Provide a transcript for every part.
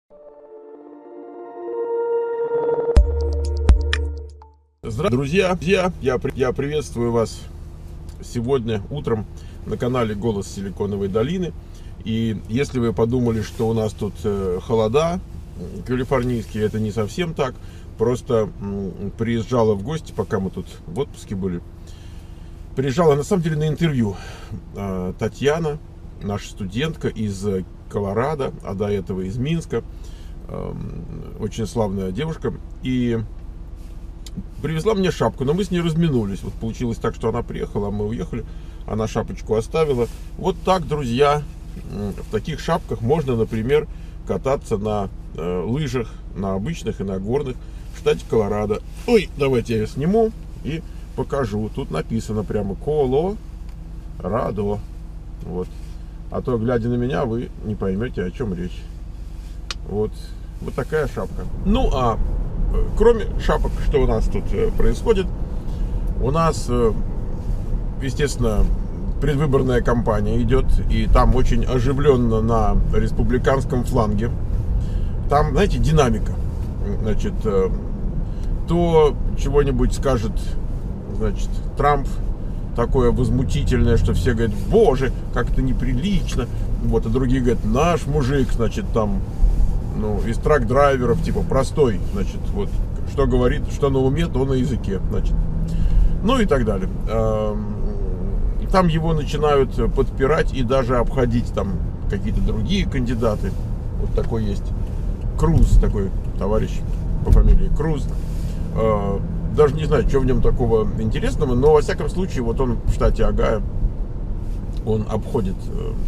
Здравствуйте, друзья! Я приветствую вас сегодня утром на канале «Голос Силиконовой долины». И если вы подумали, что у нас тут холода калифорнийские, это не совсем так. Просто приезжала в гости, пока мы тут в отпуске были. Приезжала на самом деле на интервью Татьяна, наша студентка из Колорадо, а до этого из Минска. Очень славная девушка. И привезла мне шапку, но мы с ней разминулись. Вот получилось так, что она приехала, а мы уехали. Она шапочку оставила. Вот так, друзья, в таких шапках можно, например, кататься на лыжах, на обычных и на горных в штате Колорадо. Ой, давайте я ее сниму и покажу. Тут написано прямо Колорадо. Вот. А то, глядя на меня, вы не поймете, о чем речь. Вот такая шапка. Ну, а кроме шапок, что у нас тут происходит? У нас, естественно, предвыборная кампания идет, и там очень оживленно на республиканском фланге. Там, знаете, динамика. Значит, то чего-нибудь скажет, значит, Трамп, такое возмутительное, что все говорят: боже, как это неприлично. Вот, а другие говорят: наш мужик, значит, там, ну, из трак-драйверов, типа, простой, значит, вот, что говорит, что на уме, то на языке, значит, ну и так далее. Там его начинают подпирать и даже обходить там какие-то другие кандидаты. Вот такой есть Круз, такой товарищ по фамилии Круз. Даже не знаю, что в нем такого интересного, но во всяком случае, вот он в штате Огайо, он обходит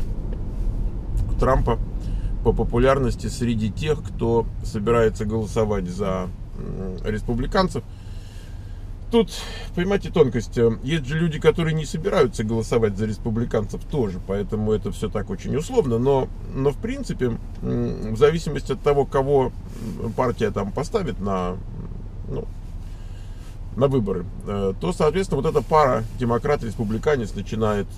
Трампа по популярности среди тех, кто собирается голосовать за республиканцев. Тут, понимаете, тонкость. Есть же люди, которые не собираются голосовать за республиканцев тоже, поэтому это все так очень условно, но в принципе, в зависимости от того, кого партия там поставит на выборы, то, соответственно, вот эта пара демократ-республиканец начинает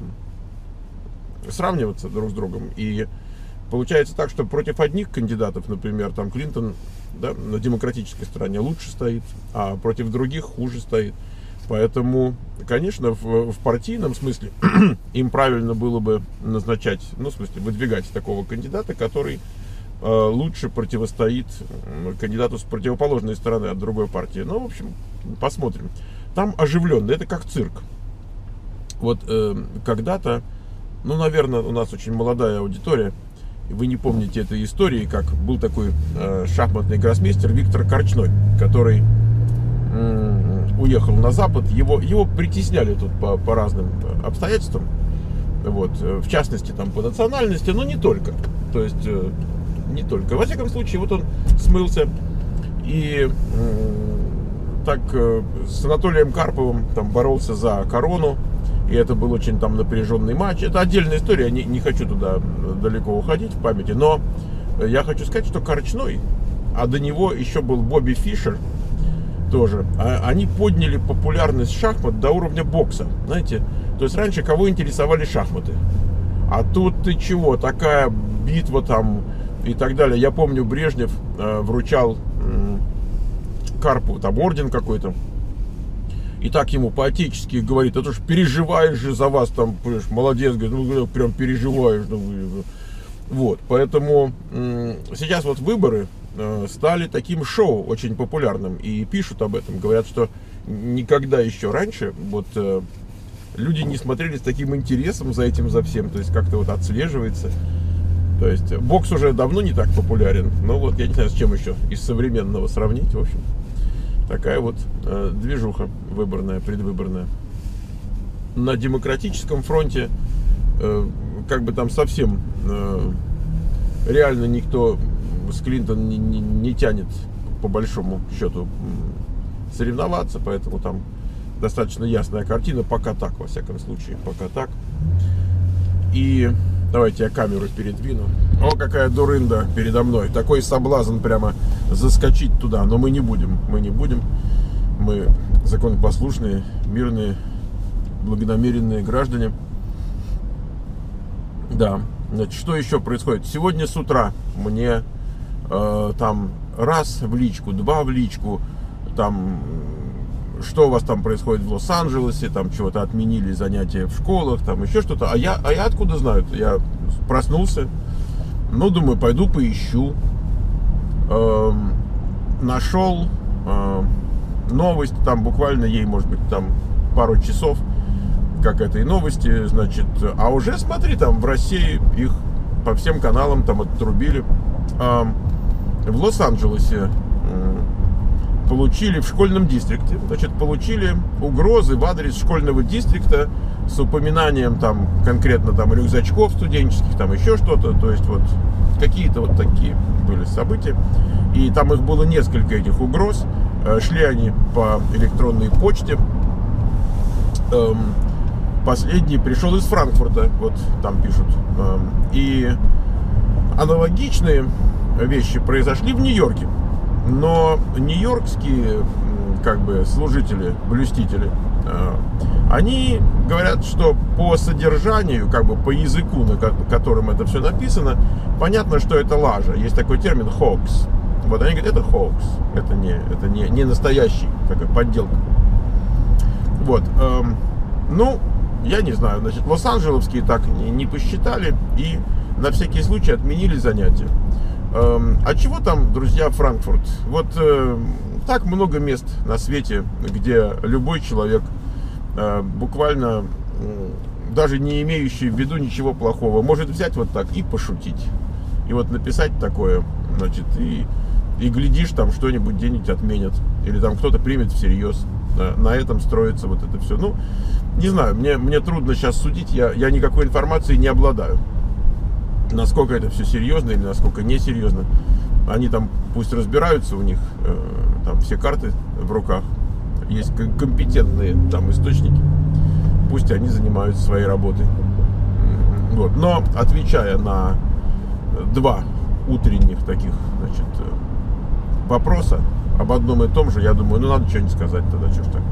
сравниваться друг с другом. И получается так, что против одних кандидатов, например, там Клинтон, да, на демократической стороне лучше стоит, а против других хуже стоит. Поэтому, конечно, в партийном смысле им правильно было бы назначать, ну, в смысле, выдвигать такого кандидата, который лучше противостоит кандидату с противоположной стороны от другой партии. Ну, в общем, посмотрим. Там оживленно, это как цирк. Вот когда-то, ну, наверное, у нас очень молодая аудитория, и вы не помните этой истории, как был такой шахматный гроссмейстер Виктор Корчной, который уехал на Запад. Его притесняли тут по разным обстоятельствам. Вот, в частности, там, по национальности, но не только. То есть, не только. Во всяком случае, вот он смылся и так с Анатолием Карповым там боролся за корону. И это был очень там напряженный матч. Это отдельная история, я не хочу туда далеко уходить в памяти. Но я хочу сказать, что Корчной, а до него еще был Бобби Фишер тоже, они подняли популярность шахмат до уровня бокса, знаете. То есть раньше кого интересовали шахматы, а тут ты чего, такая битва там и так далее. Я помню, Брежнев вручал Карпову там орден какой-то. И так ему по-отечески говорит: это ж переживаешь же за вас, там, молодец, говорит, ну, прям переживаешь. Вот, поэтому сейчас вот выборы стали таким шоу очень популярным. И пишут об этом, говорят, что никогда еще раньше вот люди не смотрели с таким интересом за этим, за всем. То есть как-то вот отслеживается. То есть бокс уже давно не так популярен. Но вот я не знаю, с чем еще из современного сравнить, в общем. Такая вот движуха выборная, предвыборная. На демократическом фронте как бы там совсем реально никто с Клинтон не тянет, по большому счету, соревноваться, поэтому там достаточно ясная картина, пока так, во всяком случае, пока так. И давайте я камеру передвину. О, какая дурында передо мной. Такой соблазн прямо заскочить туда. Но мы не будем. Мы законопослушные, мирные, благонамеренные граждане. Да. Значит, что еще происходит? Сегодня с утра мне там раз в личку, два в личку, там что у вас там происходит в Лос-Анджелесе, там чего-то отменили занятия в школах, там еще что-то. А я откуда знаю? Я проснулся, ну, думаю, пойду поищу. Нашел новость, там буквально ей, может быть, там пару часов, как этой новости, значит, а уже, смотри, там в России их по всем каналам там отрубили. В Лос-Анджелесе получили в школьном дистрикте, значит, получили угрозы в адрес школьного дистрикта с упоминанием там конкретно там рюкзачков студенческих, там еще что-то, то есть вот какие-то вот такие были события, и там их было несколько, этих угроз, шли они по электронной почте. Последний пришел из Франкфурта, вот там пишут, и аналогичные вещи произошли в Нью-Йорке. Но нью-йоркские как бы служители, блюстители, они говорят, что по содержанию, как бы по языку, на котором это все написано, понятно, что это лажа. Есть такой термин hoax. Вот они говорят, это hoax, это не настоящий, такая подделка. Вот, ну, я не знаю, значит, лос-анджелесские так не посчитали и на всякий случай отменили занятия. А чего там, друзья, Франкфурт? Вот так много мест на свете, где любой человек, буквально даже не имеющий в виду ничего плохого, может взять вот так и пошутить. И вот написать такое, значит, и глядишь, там что-нибудь где-нибудь отменят. Или там кто-то примет всерьез. На этом строится вот это все. Ну, не знаю, мне трудно сейчас судить, я никакой информации не обладаю. Насколько это все серьезно или насколько несерьезно. Они там пусть разбираются, у них там все карты в руках. Есть компетентные там источники. Пусть они занимаются своей работой. Вот. Но отвечая на два утренних таких, значит, вопроса об одном и том же, я думаю, ну надо что-нибудь сказать тогда, что ж так.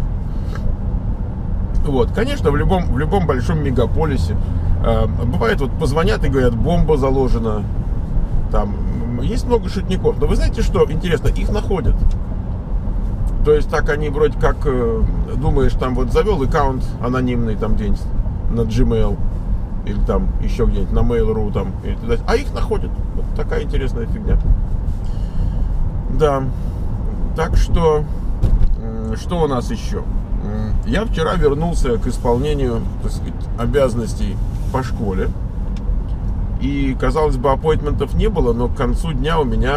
Вот, конечно, в любом большом мегаполисе бывает, вот позвонят и говорят, бомба заложена, там есть много шутников, но вы знаете, что интересно, их находят. То есть так они вроде как, думаешь, там вот завел аккаунт анонимный там где-нибудь на Gmail или там еще где-нибудь на Mail.ru там, а их находят. Вот такая интересная фигня. Да, так что у нас еще? Я вчера вернулся к исполнению, так сказать, обязанностей по школе. И, казалось бы, аппоинтментов не было, но к концу дня у меня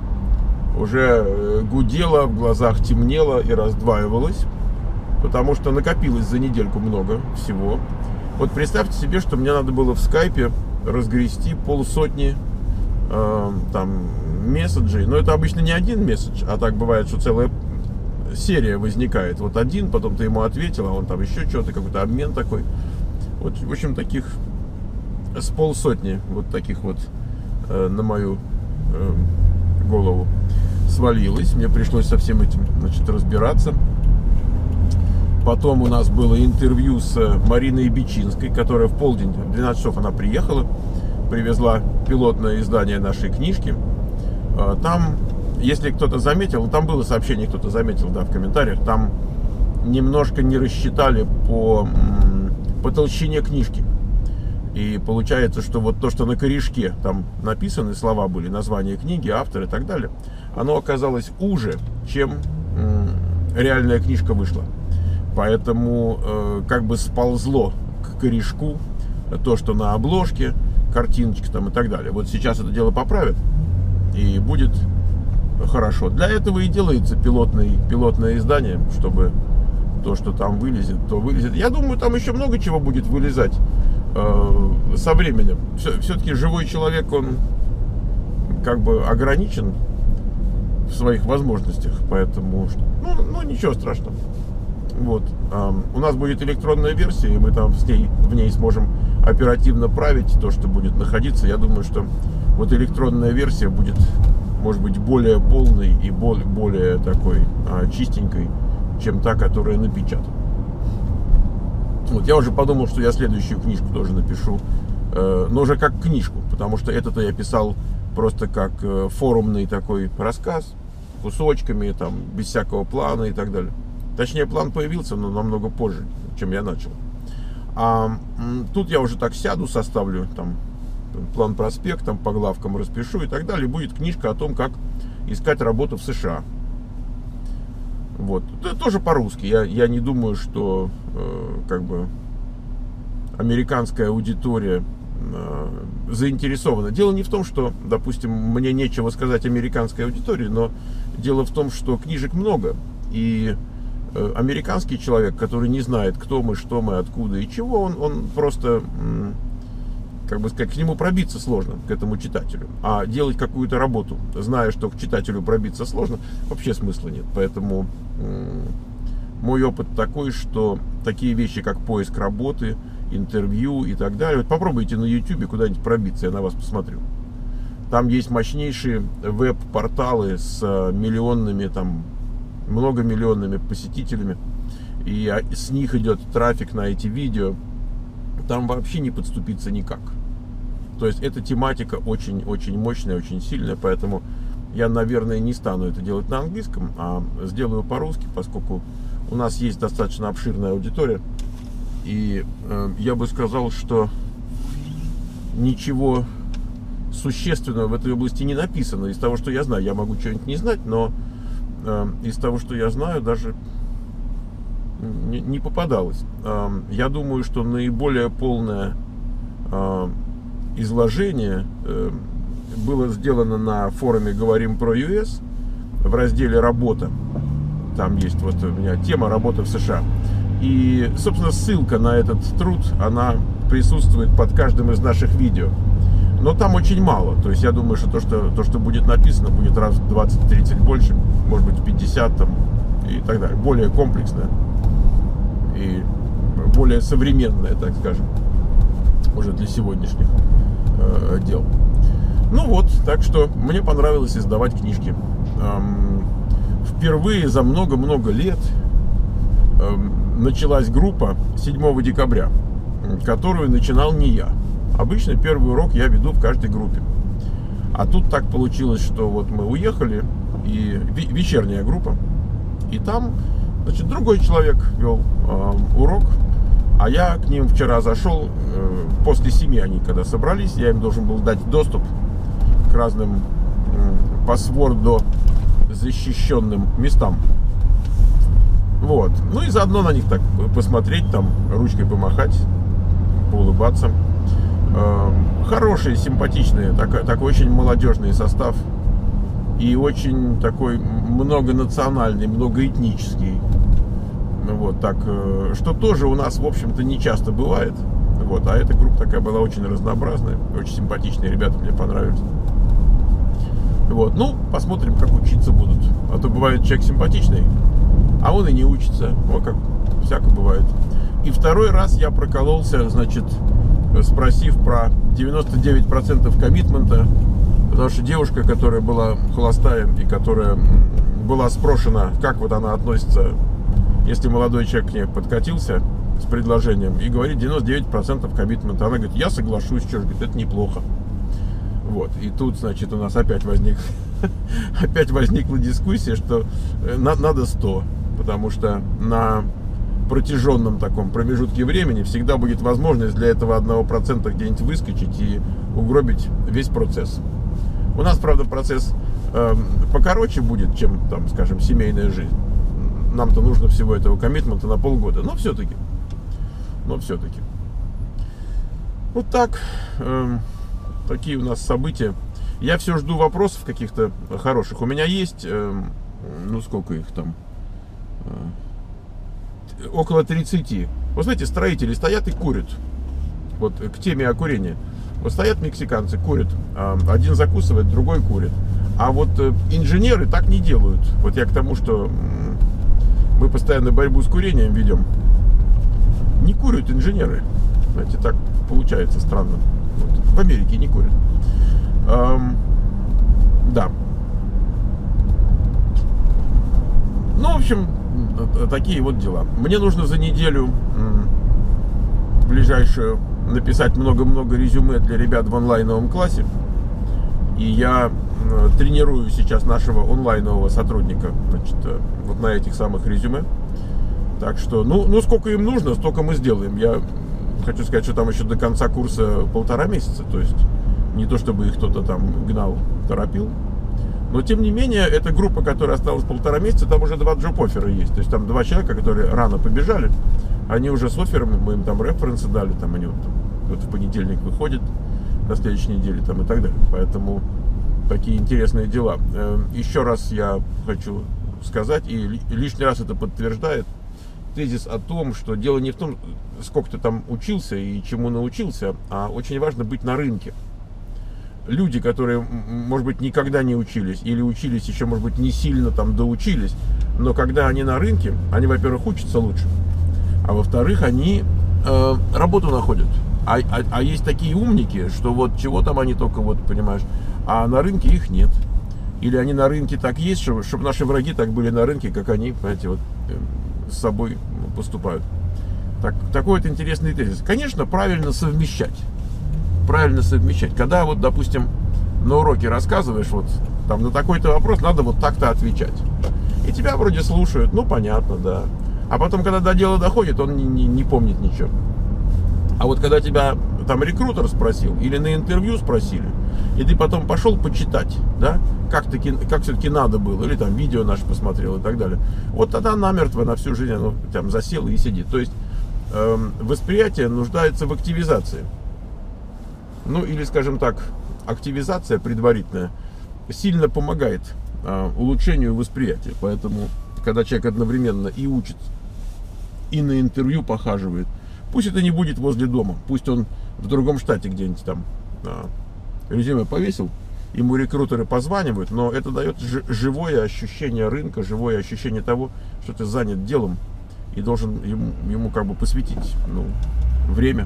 уже гудело, в глазах темнело и раздваивалось, потому что накопилось за недельку много всего. Вот представьте себе, что мне надо было в скайпе разгрести полсотни там месседжей. Но это обычно не один месседж, а так бывает, что целая серия возникает. Вот один, потом ты ему ответил, а он там еще что-то, какой-то обмен такой. Вот, в общем, таких с полсотни вот таких вот на мою голову свалилось. Мне пришлось со всем этим, значит, разбираться. Потом у нас было интервью с Мариной Бичинской, которая в полдень, в 12 часов она приехала, привезла пилотное издание нашей книжки. Там, если кто-то заметил, там было сообщение, кто-то заметил, да, в комментариях, там немножко не рассчитали по толщине книжки. И получается, что вот то, что на корешке там написаны, слова были, название книги, автор и так далее, оно оказалось уже, чем реальная книжка вышла. Поэтому как бы сползло к корешку то, что на обложке, картиночка там и так далее. Вот сейчас это дело поправят, и будет хорошо. Для этого и делается пилотное издание, чтобы то, что там вылезет, то вылезет. Я думаю, там еще много чего будет вылезать со временем. Все-таки живой человек, он как бы ограничен в своих возможностях, поэтому ну ничего страшного. Вот. У нас будет электронная версия, и мы там в ней сможем оперативно править то, что будет находиться. Я думаю, что вот электронная версия будет, может быть, более полной и более такой чистенькой, чем та, которая напечатана. Вот, я уже подумал, что я следующую книжку тоже напишу, но уже как книжку, потому что это-то я писал просто как форумный такой рассказ, кусочками, там, без всякого плана и так далее. Точнее, план появился, но намного позже, чем я начал. А тут я уже так сяду, составлю там план проспект, там по главкам распишу и так далее. Будет книжка о том, как искать работу в США. Вот. Это тоже по-русски. Я не думаю, что как бы американская аудитория заинтересована. Дело не в том, что, допустим, мне нечего сказать американской аудитории, но дело в том, что книжек много. И американский человек, который не знает, кто мы, что мы, откуда и чего, он просто, как бы сказать, к нему пробиться сложно, к этому читателю. А делать какую-то работу, зная, что к читателю пробиться сложно, вообще смысла нет. Поэтому мой опыт такой, что такие вещи, как поиск работы, интервью и так далее, вот попробуйте на YouTube куда-нибудь пробиться, я на вас посмотрю. Там есть мощнейшие веб-порталы с миллионными, там, многомиллионными посетителями, и с них идет трафик на эти видео. Там вообще не подступиться никак. То есть эта тематика очень-очень мощная, очень сильная, поэтому я, наверное, не стану это делать на английском, а сделаю по-русски, поскольку у нас есть достаточно обширная аудитория. И я бы сказал, что ничего существенного в этой области не написано. Из того, что я знаю, я могу что-нибудь не знать, но из того, что я знаю, даже не попадалось. Я думаю, что наиболее полное изложение было сделано на форуме «Говорим про ЮС» в разделе «Работа». Там есть вот у меня тема «Работа в США». И, собственно, ссылка на этот труд, она присутствует под каждым из наших видео. Но там очень мало. То есть я думаю, что то, что будет написано, будет раз в 20-30 больше, может быть 50 там, и так далее. Более комплексное и более современное, так скажем, уже для сегодняшних дел. Ну вот, так что мне понравилось издавать книжки. Впервые за много-много лет началась группа 7 декабря, которую начинал не я. Обычно первый урок я веду в каждой группе. А тут так получилось, что вот мы уехали, и вечерняя группа, и там, значит, другой человек вел урок, а я к ним вчера зашел, после 7 они когда собрались, я им должен был дать доступ к разным пассвордо защищенным местам. Вот. Ну и заодно на них так посмотреть, там ручкой помахать, поулыбаться. Хороший, симпатичный, такой очень молодежный состав. И очень такой многонациональный, многоэтнический. Вот так, что тоже у нас, в общем-то, не часто бывает. Вот, а эта группа такая была очень разнообразная, очень симпатичные ребята, мне понравились. Вот, ну, посмотрим, как учиться будут. А то бывает человек симпатичный, а он и не учится. Вот как всяко бывает. И второй раз я прокололся, значит, спросив про 99% коммитмента, потому что девушка, которая была холостая и которая была спрошена, как вот она относится, если молодой человек к ней подкатился с предложением и говорит 99% коммитмента, она говорит, я соглашусь, что ж, говорит, это неплохо. Вот, и тут, значит, у нас опять возникла дискуссия, что надо 100, потому что на протяженном таком промежутке времени всегда будет возможность для этого 1% где-нибудь выскочить и угробить весь процесс. У нас, правда, процесс покороче будет, чем, там, скажем, семейная жизнь. Нам-то нужно всего этого коммитмента на полгода, но все-таки. Вот так. Такие у нас события. Я все жду вопросов каких-то хороших. У меня есть, ну сколько их там, около 30. Вы знаете, строители стоят и курят. Вот к теме о курении. Вот стоят мексиканцы, курят. Один закусывает, другой курит. А вот инженеры так не делают. Вот я к тому, что мы постоянно борьбу с курением ведем. Не курят инженеры. Знаете, так получается странно. Вот. В Америке не курят. Да. Ну, в общем, такие вот дела. Мне нужно за неделю ближайшую написать много-много резюме для ребят в онлайновом классе. И я тренирую сейчас нашего онлайнового сотрудника, значит, вот на этих самых резюме. Так что, ну сколько им нужно, столько мы сделаем. Я хочу сказать, что там еще до конца курса 1,5 месяца. То есть не то, чтобы их кто-то там гнал, торопил. Но, тем не менее, эта группа, которая осталась 1,5 месяца, там уже 2 джоб-оффера есть. То есть там 2 человека, которые рано побежали, они уже с оффером, мы им там референсы дали, там они вот в понедельник выходят, на следующей неделе там и так далее. Поэтому такие интересные дела. Еще раз я хочу сказать, и лишний раз это подтверждает тезис о том, что дело не в том, сколько ты там учился и чему научился, а очень важно быть на рынке. Люди, которые, может быть, никогда не учились или учились еще, может быть, не сильно там доучились, но когда они на рынке, они, во-первых, учатся лучше, а во-вторых, они работу находят. А есть такие умники, что вот чего там они только, вот, понимаешь, а на рынке их нет. Или они на рынке так есть, чтобы наши враги так были на рынке, как они, понимаете, вот с собой поступают. Такой вот интересный тезис. Конечно, правильно совмещать. Когда вот, допустим, на уроке рассказываешь, вот там на такой-то вопрос надо вот так-то отвечать. И тебя вроде слушают, ну понятно, да. А потом, когда до дела доходит, он не помнит ничего. А вот когда тебя там рекрутер спросил, или на интервью спросили, и ты потом пошел почитать, да, как все-таки надо было, или там видео наше посмотрел и так далее, вот тогда намертво на всю жизнь оно там засело и сидит. То есть восприятие нуждается в активизации. Ну, или, скажем так, активизация предварительная сильно помогает улучшению восприятия. Поэтому, когда человек одновременно и учится, и на интервью похаживает, пусть это не будет возле дома, пусть он в другом штате где-нибудь там резюме повесил, ему рекрутеры позванивают, но это дает живое ощущение рынка, живое ощущение того, что ты занят делом и должен ему как бы посвятить время,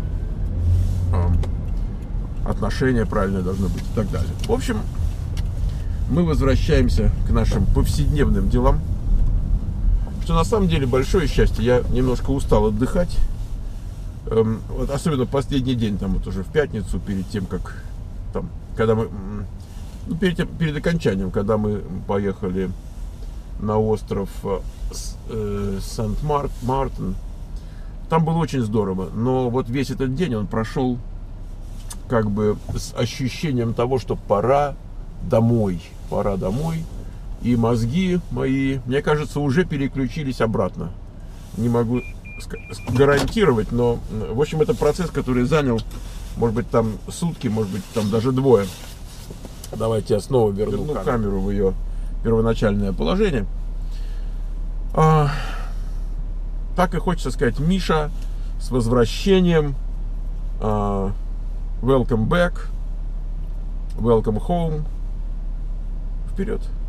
отношения правильные должны быть и так далее. В общем, мы возвращаемся к нашим повседневным делам, что на самом деле большое счастье. Я немножко устал отдыхать, вот особенно последний день, там вот уже в пятницу, перед тем, как там, когда мы, перед окончанием, когда мы поехали на остров Сент-Мартин, там было очень здорово, но вот весь этот день он прошел как бы с ощущением того, что пора домой, и мозги мои, мне кажется, уже переключились обратно. Не могу гарантировать, но, в общем, это процесс, который занял, может быть, там сутки, может быть, там даже 2. Давайте я снова верну камеру в ее первоначальное положение. Так и хочется сказать: Миша, с возвращением, welcome back, welcome home, вперед!